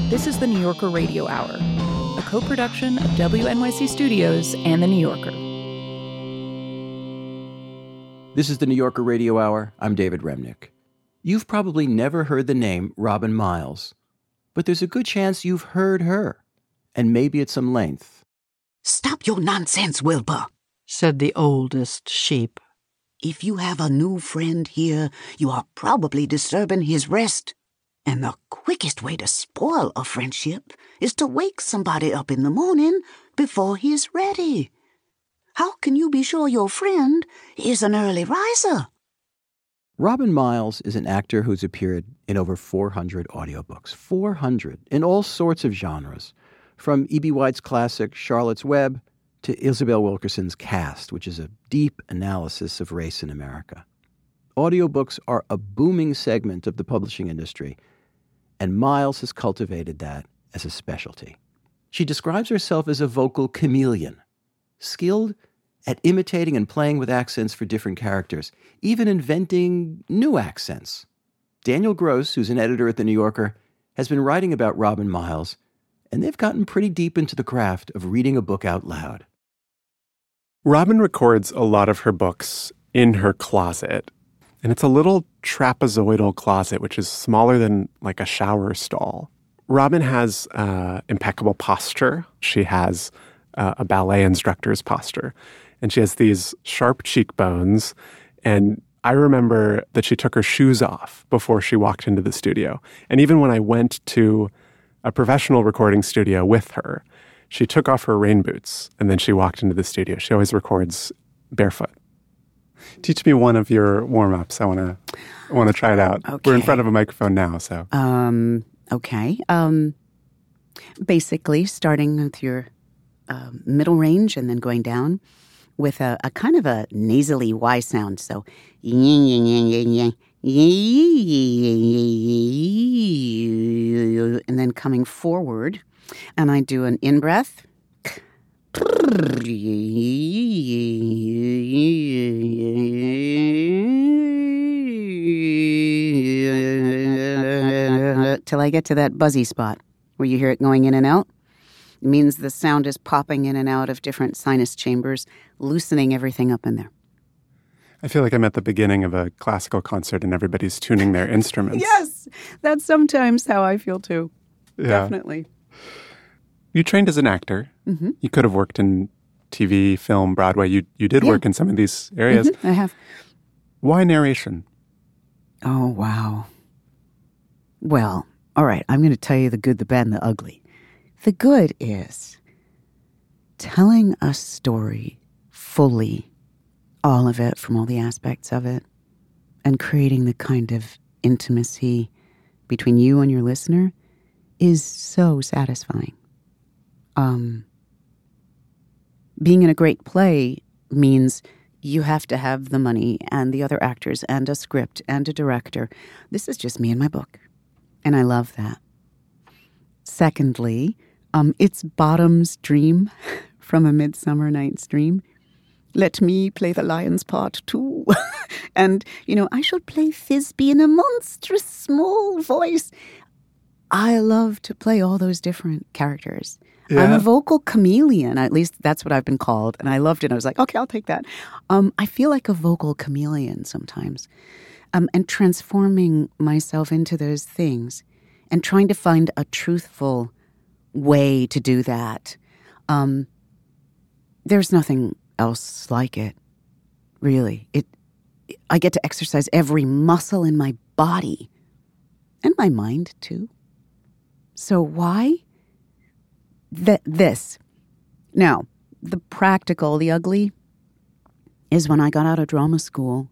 This is the New Yorker Radio Hour, a co-production of WNYC Studios and The New Yorker. This is the New Yorker Radio Hour. I'm David Remnick. You've probably never heard the name Robin Miles, but there's a good chance you've heard her, and maybe at some length. "Stop your nonsense, Wilbur," said the oldest sheep. "If you have a new friend here, you are probably disturbing his rest. And the quickest way to spoil a friendship is to wake somebody up in the morning before he's ready. How can you be sure your friend is an early riser?" Robin Miles is an actor who's appeared in over 400 audiobooks. 400 in all sorts of genres, from E.B. White's classic Charlotte's Web to Isabel Wilkerson's Caste, which is a deep analysis of race in America. Audiobooks are a booming segment of the publishing industry, and Miles has cultivated that as a specialty. She describes herself as a vocal chameleon, skilled at imitating and playing with accents for different characters, even inventing new accents. Daniel Gross, who's an editor at The New Yorker, has been writing about Robin Miles, and they've gotten pretty deep into the craft of reading a book out loud. Robin records a lot of her books in her closet, and it's a little trapezoidal closet, which is smaller than like a shower stall. Robin has impeccable posture. She has a ballet instructor's posture, and she has these sharp cheekbones. And I remember that she took her shoes off before she walked into the studio. And even when I went to a professional recording studio with her, she took off her rain boots and then she walked into the studio. She always records barefoot. Teach me one of your warm-ups. I want to try it out. Okay. We're in front of a microphone now, so. Okay. Basically, starting with your middle range and then going down with a kind of a nasally Y sound. So, and then coming forward, and I do an in-breath. Till I get to that buzzy spot where you hear it going in and out. It means the sound is popping in and out of different sinus chambers, loosening everything up in there. I feel like I'm at the beginning of a classical concert and everybody's tuning their instruments. Yes, that's sometimes how I feel too. Yeah. Definitely. You trained as an actor. Mm-hmm. You could have worked in TV, film, Broadway. You did work in some of these areas. Mm-hmm, I have. Why narration? Oh, wow. Well, all right, I'm going to tell you the good, the bad, and the ugly. The good is telling a story fully, all of it, from all the aspects of it, and creating the kind of intimacy between you and your listener is so satisfying. Being in a great play means you have to have the money and the other actors and a script and a director. This is just me and my book, and I love that. Secondly, it's Bottom's dream from A Midsummer Night's Dream. Let me play the lion's part too. And, I shall play Thisbe in a monstrous small voice. I love to play all those different characters. Yeah. I'm a vocal chameleon. At least that's what I've been called. And I loved it. I was like, okay, I'll take that. I feel like a vocal chameleon sometimes. And transforming myself into those things and trying to find a truthful way to do that. There's nothing else like it, really. I get to exercise every muscle in my body and my mind, too. So why? This. Now, the practical, the ugly, is when I got out of drama school.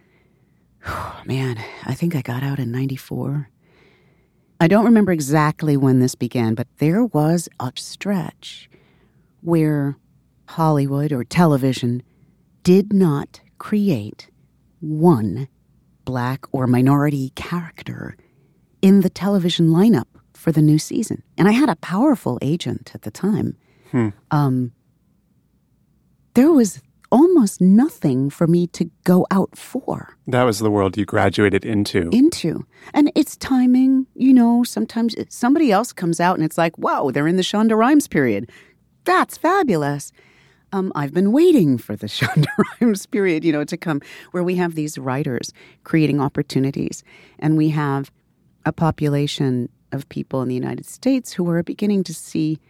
Man, I think I got out in 94. I don't remember exactly when this began, but there was a stretch where Hollywood or television did not create one black or minority character in the television lineup for the new season. And I had a powerful agent at the time. There was almost nothing for me to go out for. That was the world you graduated into. And it's timing, sometimes somebody else comes out and it's like, wow, they're in the Shonda Rhimes period. That's fabulous. I've been waiting for the Shonda Rhimes period, to come, where we have these writers creating opportunities. And we have a population of people in the United States who are beginning to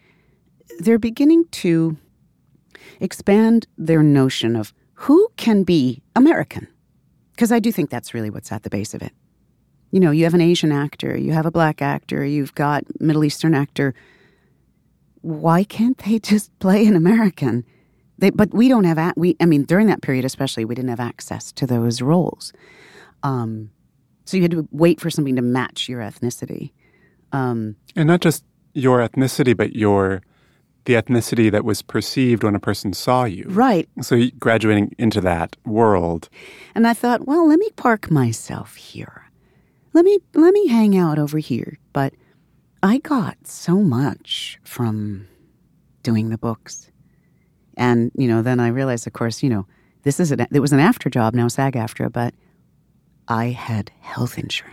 expand their notion of who can be American. Because I do think that's really what's at the base of it. You have an Asian actor, you have a Black actor, you've got Middle Eastern actor. Why can't they just play an American? But we don't have, during that period especially, we didn't have access to those roles. So you had to wait for something to match your ethnicity. And not just your ethnicity, but the ethnicity that was perceived when a person saw you. Right. So graduating into that world. And I thought, well, let me park myself here. Let me hang out over here. But I got so much from doing the books. And, then I realized, of course, it was an after job, now SAG-AFTRA, but I had health insurance.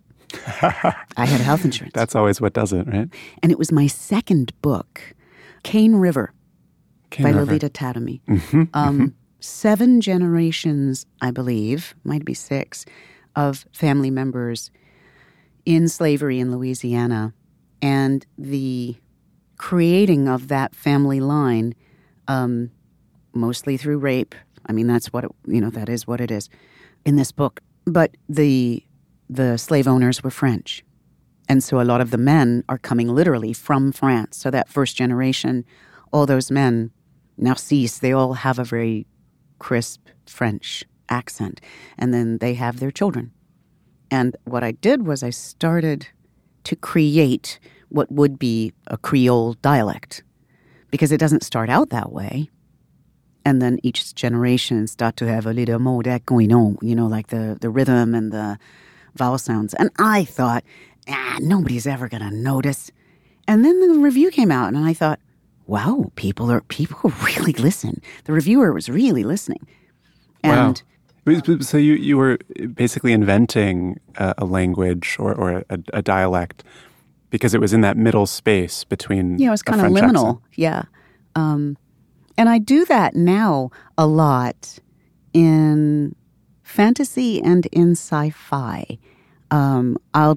That's always what does it, right? And it was my second book, Cane River by Lolita Tatamy. 7 generations, I believe, might be 6, of family members in slavery in Louisiana. And the creating of that family line, mostly through rape. That's what that is what it is in this book. But the slave owners were French. And so a lot of the men are coming literally from France. So that first generation, all those men, Narcisse, they all have a very crisp French accent. And then they have their children. And what I did was I started to create what would be a Creole dialect. Because it doesn't start out that way. And then each generation start to have a little more that going on, like the rhythm and the vowel sounds. And I thought, nobody's ever going to notice. And then the review came out, and I thought, wow, people really listen. The reviewer was really listening. And wow. So you were basically inventing a language or a dialect because it was in that middle space between it was kind of liminal. Accent. Yeah. And I do that now a lot in fantasy and in sci-fi. I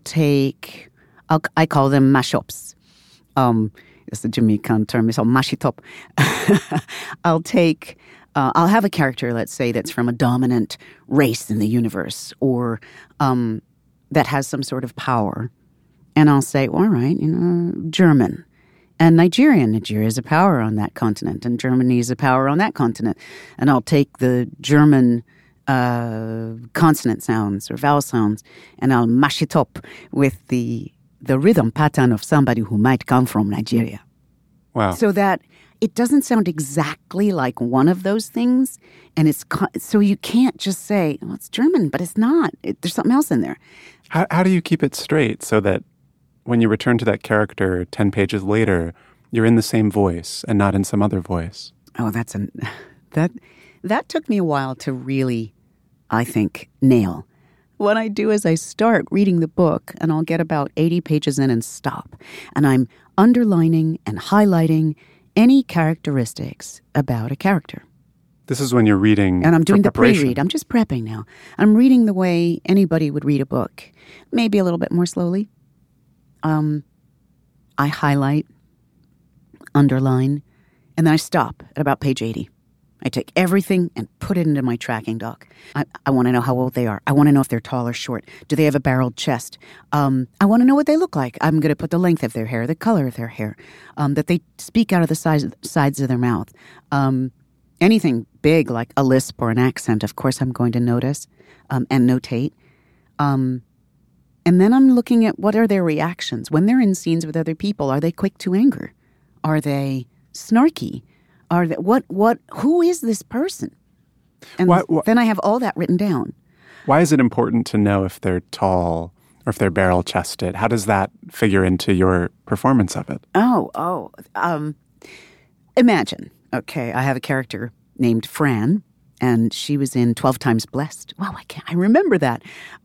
call them mashups. It's a Jamaican term. It's called mashitop. I'll have a character, let's say, that's from a dominant race in the universe or that has some sort of power. And I'll say, well, all right, German. And Nigerian. Nigeria is a power on that continent, and Germany is a power on that continent. And I'll take the German consonant sounds or vowel sounds, and I'll mash it up with the rhythm pattern of somebody who might come from Nigeria. Wow. So that it doesn't sound exactly like one of those things, and so you can't just say, well, it's German, but it's not. There's something else in there. How do you keep it straight so that when you return to that character 10 pages later, you're in the same voice and not in some other voice? Oh, that took me a while to really, I think, nail. What I do is I start reading the book, and I'll get about 80 pages in and stop. And I'm underlining and highlighting any characteristics about a character. This is when you're reading. And I'm doing the pre-read. I'm just prepping now. I'm reading the way anybody would read a book, maybe a little bit more slowly. I highlight, underline, and then I stop at about page 80. I take everything and put it into my tracking doc. I want to know how old they are. I want to know if they're tall or short. Do they have a barreled chest? I want to know what they look like. I'm going to put the length of their hair, the color of their hair, that they speak out of the sides of their mouth. Anything big like a lisp or an accent, of course, I'm going to notice and notate. And then I'm looking at what are their reactions. When they're in scenes with other people, are they quick to anger? Are they snarky? Are they, who is this person? And then I have all that written down. Why is it important to know if they're tall or if they're barrel-chested? How does that figure into your performance of it? Imagine, okay, I have a character named Fran, and she was in 12 Times Blessed. Wow, I remember that.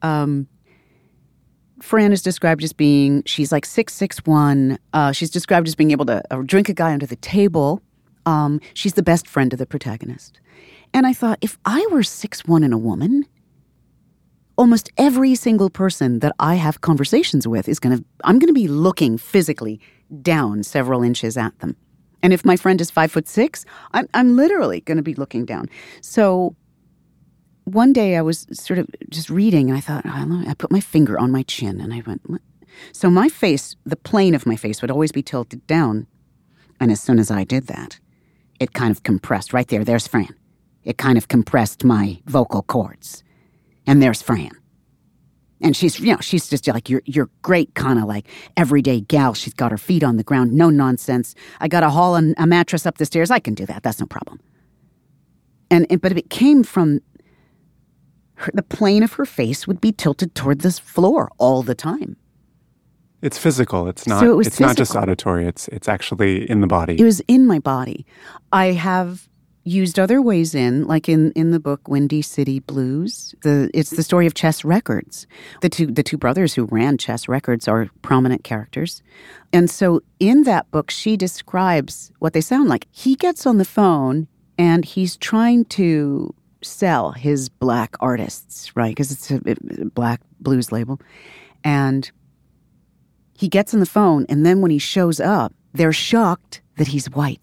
Fran is described as being, she's like 6'1". She's described as being able to drink a guy under the table. She's the best friend of the protagonist. And I thought, if I were 6'1" and a woman, almost every single person that I have conversations with I'm going to be looking physically down several inches at them. And if my friend is 5'6", I'm literally going to be looking down. So one day I was sort of just reading, and I thought, I put my finger on my chin, and I went, so my face, the plane of my face would always be tilted down. And as soon as I did that, it kind of compressed. Right there, there's Fran. It kind of compressed my vocal cords. And there's Fran. And she's just like your great kind of like everyday gal. She's got her feet on the ground, no nonsense. I got to haul a mattress up the stairs. I can do that. That's no problem. But it came from the plane of her face would be tilted toward this floor all the time. It's physical. It's not. So it's not just auditory. It's actually in the body. It was in my body. I have used other ways like in the book Windy City Blues. It's the story of Chess Records. The two brothers who ran Chess Records are prominent characters. And so in that book, she describes what they sound like. He gets on the phone and he's trying to sell his black artists, right? Because it's a black blues label. And he gets on the phone, and then when he shows up, they're shocked that he's white.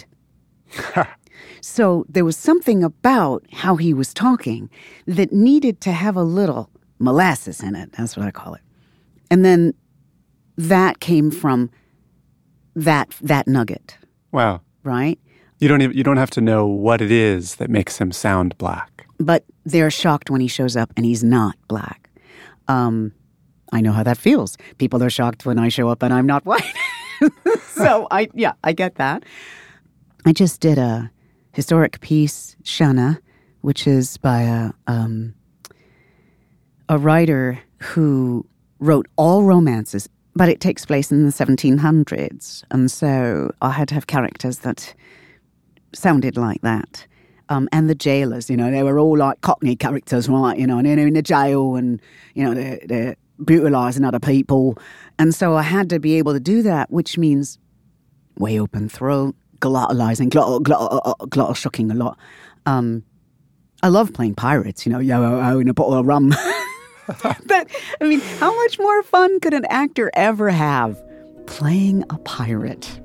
So there was something about how he was talking that needed to have a little molasses in it. That's what I call it. And then that came from that nugget. Wow. Right? You don't have to know what it is that makes him sound black. But they're shocked when he shows up and he's not black. I know how that feels. People are shocked when I show up and I'm not white. So I get that. I just did a historic piece, Shana, which is by a writer who wrote all romances, but it takes place in the 1700s. And so I had to have characters that sounded like that. And the jailers, they were all like Cockney characters, right? And they're in the jail and, they're brutalizing other people. And so I had to be able to do that, which means way open throat, glotalizing, glottal shocking a lot. I love playing pirates, in a bottle of rum. But, how much more fun could an actor ever have playing a pirate?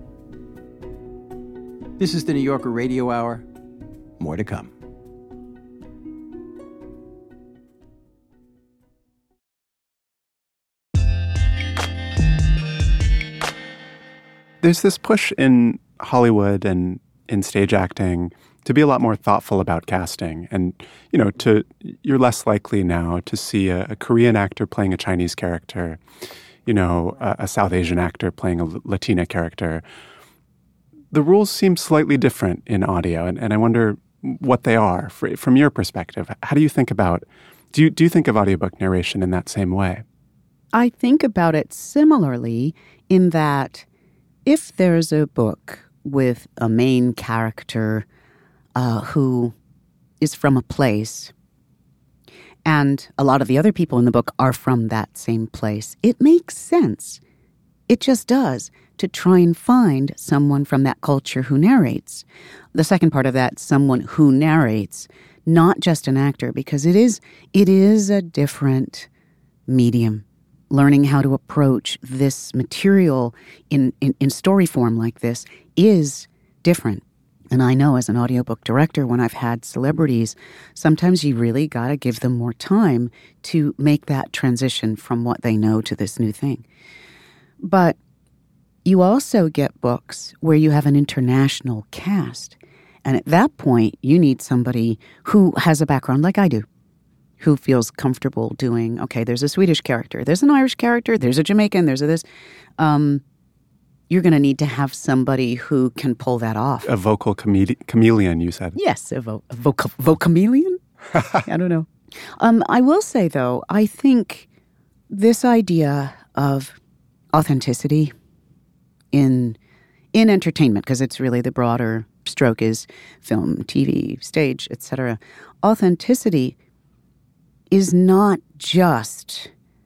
This is the New Yorker Radio Hour. More to come. There's this push in Hollywood and in stage acting to be a lot more thoughtful about casting. And, you're less likely now to see a Korean actor playing a Chinese character, a South Asian actor playing a Latina character. The rules seem slightly different in audio, and I wonder what they are from your perspective. How do you think about, do you think of audiobook narration in that same way? I think about it similarly in that if there's a book with a main character who is from a place, and a lot of the other people in the book are from that same place, it makes sense. It just does, to try and find someone from that culture who narrates. The second part of that, someone who narrates, not just an actor, because it is a different medium. Learning how to approach this material in story form like this is different. And I know as an audiobook director, when I've had celebrities, sometimes you really got to give them more time to make that transition from what they know to this new thing. But you also get books where you have an international cast. And at that point, you need somebody who has a background like I do, who feels comfortable doing, okay, there's a Swedish character, there's an Irish character, there's a Jamaican, there's a this. You're going to need to have somebody who can pull that off. A vocal chameleon, you said. Yes, a vocameleon? I don't know. I will say, though, I think this idea of authenticity in entertainment, because it's really the broader stroke is film, TV, stage, etc. Authenticity is not just,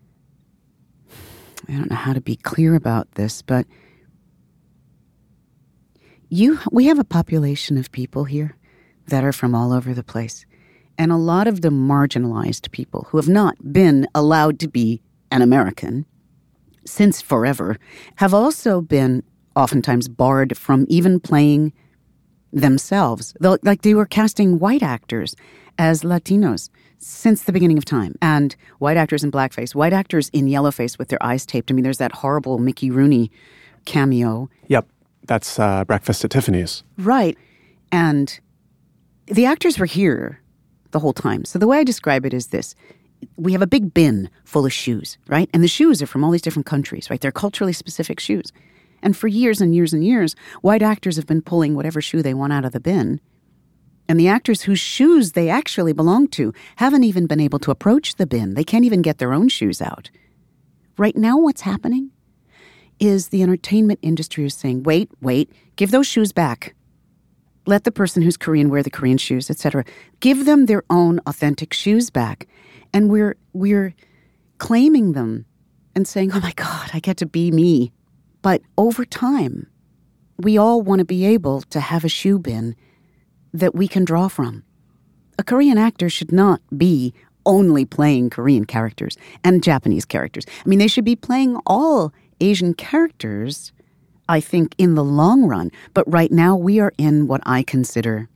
I don't know how to be clear about this, but we have a population of people here that are from all over the place. And a lot of the marginalized people who have not been allowed to be an American since forever have also been oftentimes barred from even playing themselves. Like they were casting white actors as Latinos since the beginning of time, and white actors in blackface, white actors in yellowface with their eyes taped. I mean, there's that horrible Mickey Rooney cameo. Yep, that's Breakfast at Tiffany's. Right. And the actors were here the whole time. So the way I describe it is this. We have a big bin full of shoes, right? And the shoes are from all these different countries, right? They're culturally specific shoes. And for years and years and years, white actors have been pulling whatever shoe they want out of the bin. And the actors whose shoes they actually belong to haven't even been able to approach the bin. They can't even get their own shoes out. Right now, what's happening is the entertainment industry is saying, wait, give those shoes back. Let the person who's Korean wear the Korean shoes, etc. Give them their own authentic shoes back. And we're claiming them and saying, oh my God, I get to be me. But over time, we all want to be able to have a shoe bin that we can draw from. A Korean actor should not be only playing Korean characters and Japanese characters. I mean, they should be playing all Asian characters, I think, in the long run. But right now, we are in what I consider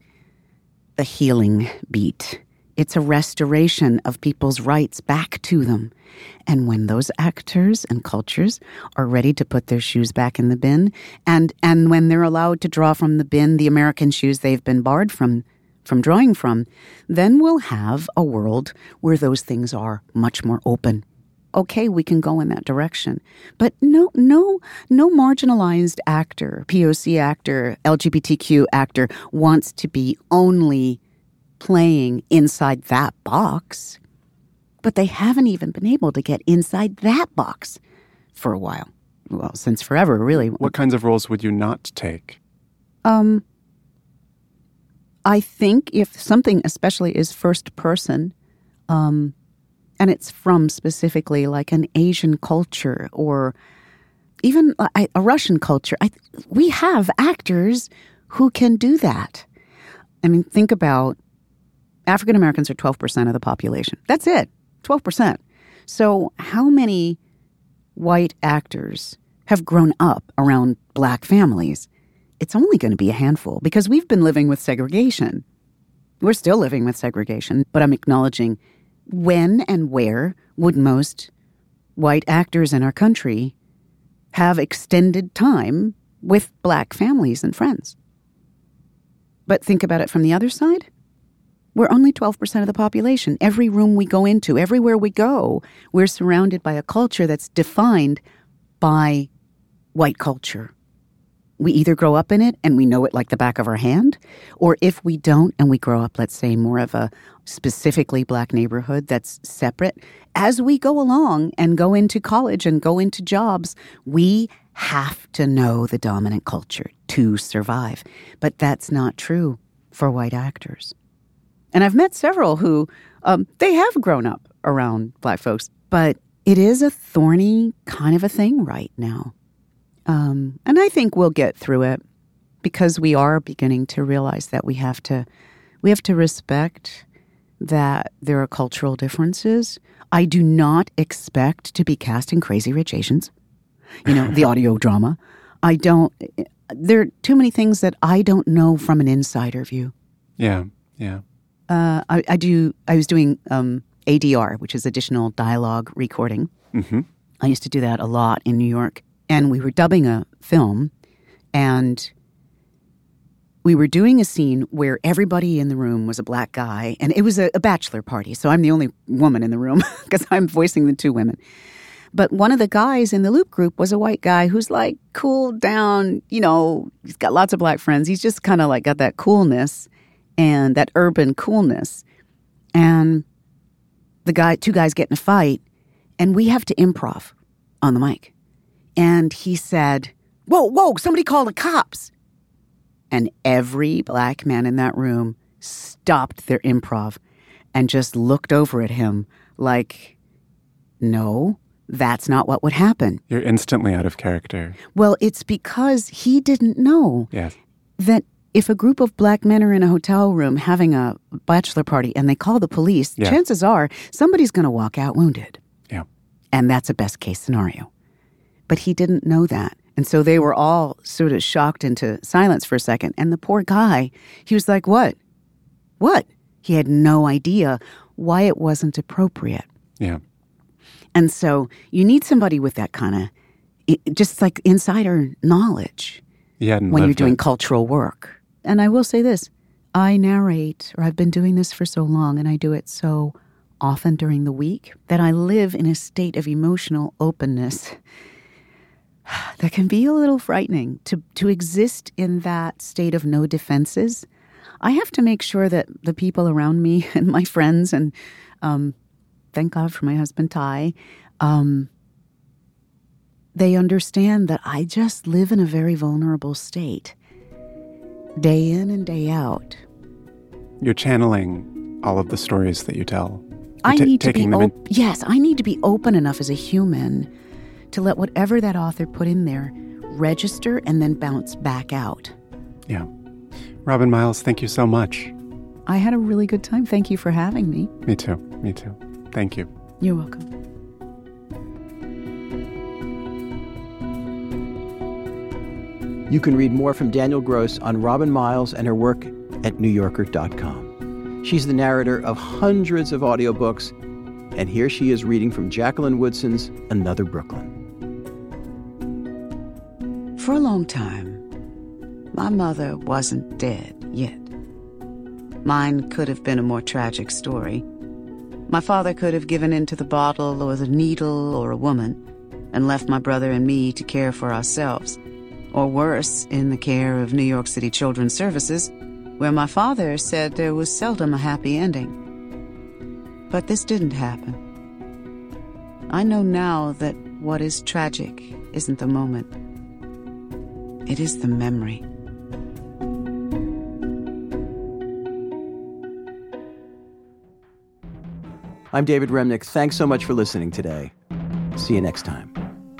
a healing beat. It's a restoration of people's rights back to them. And when those actors and cultures are ready to put their shoes back in the bin, and when they're allowed to draw from the bin the American shoes they've been barred from drawing from, then we'll have a world where those things are much more open. Okay, we can go in that direction. But no marginalized actor, POC actor, LGBTQ actor wants to be only playing inside that box. But they haven't even been able to get inside that box for a while. Well, since forever, really. What kinds of roles would you not take? I think if something especially is first person, and it's from specifically like an Asian culture or even a Russian culture, we have actors who can do that. I mean, think about African Americans are 12% of the population. That's it, 12%. So how many white actors have grown up around black families? It's only going to be a handful because we've been living with segregation. We're still living with segregation, but I'm acknowledging when and where would most white actors in our country have extended time with black families and friends? But think about it from the other side. We're only 12% of the population. Every room we go into, everywhere we go, we're surrounded by a culture that's defined by white culture. We either grow up in it and we know it like the back of our hand, or if we don't and we grow up, let's say, more of a specifically black neighborhood that's separate, as we go along and go into college and go into jobs, we have to know the dominant culture to survive. But that's not true for white actors. And I've met several who, they have grown up around black folks, but it is a thorny kind of a thing right now. And I think we'll get through it because we are beginning to realize that we have to respect that there are cultural differences. I do not expect to be cast in Crazy Rich Asians, the audio drama. There are too many things that I don't know from an insider view. Yeah. I was doing ADR, which is additional dialogue recording. Mm-hmm. I used to do that a lot in New York. And we were dubbing a film, and we were doing a scene where everybody in the room was a black guy, and it was a bachelor party, so I'm the only woman in the room because I'm voicing the two women. But one of the guys in the loop group was a white guy who's like cool down, he's got lots of black friends. He's just kind of like got that coolness and that urban coolness. And two guys get in a fight, and we have to improv on the mic. And he said, whoa, somebody call the cops. And every black man in that room stopped their improv and just looked over at him like, no, that's not what would happen. You're instantly out of character. Well, it's because he didn't know that if a group of black men are in a hotel room having a bachelor party and they call the police, chances are somebody's going to walk out wounded. Yeah. And that's a best case scenario. But he didn't know that. And so they were all sort of shocked into silence for a second. And the poor guy, he was like, what? What? He had no idea why it wasn't appropriate. Yeah. And so you need somebody with that kind of, just like insider knowledge when you're doing cultural work. And I will say this, I narrate, or I've been doing this for so long, and I do it so often during the week, that I live in a state of emotional openness that can be a little frightening. To exist in that state of no defenses, I have to make sure that the people around me and my friends, and thank God for my husband, Ty, they understand that I just live in a very vulnerable state, day in and day out. You're channeling all of the stories that you tell. I need to be I need to be open enough as a human to let whatever that author put in there register and then bounce back out. Yeah. Robin Miles, thank you so much. I had a really good time. Thank you for having me. Me too. Me too. Thank you. You're welcome. You can read more from Danielle Gross on Robin Miles and her work at NewYorker.com. She's the narrator of hundreds of audiobooks, and here she is reading from Jacqueline Woodson's Another Brooklyn. For a long time, my mother wasn't dead yet. Mine could have been a more tragic story. My father could have given in to the bottle or the needle or a woman and left my brother and me to care for ourselves. Or worse, in the care of New York City Children's Services, where my father said there was seldom a happy ending. But this didn't happen. I know now that what is tragic isn't the moment. It is the memory. I'm David Remnick. Thanks so much for listening today. See you next time.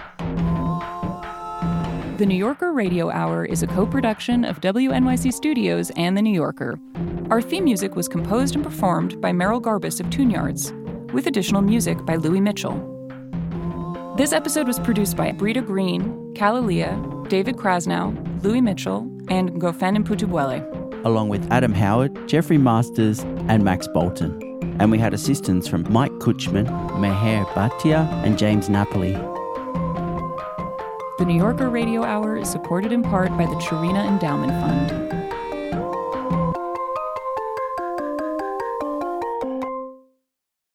The New Yorker Radio Hour is a co-production of WNYC Studios and The New Yorker. Our theme music was composed and performed by Merrill Garbus of Tune Yards, with additional music by Louis Mitchell. This episode was produced by Brita Green, Kalalia, David Krasnow, Louis Mitchell, and Ngofen Mputubwele. Along with Adam Howard, Jeffrey Masters, and Max Bolton. And we had assistance from Mike Kutchman, Meher Bhatia, and James Napoli. The New Yorker Radio Hour is supported in part by the Chirina Endowment Fund.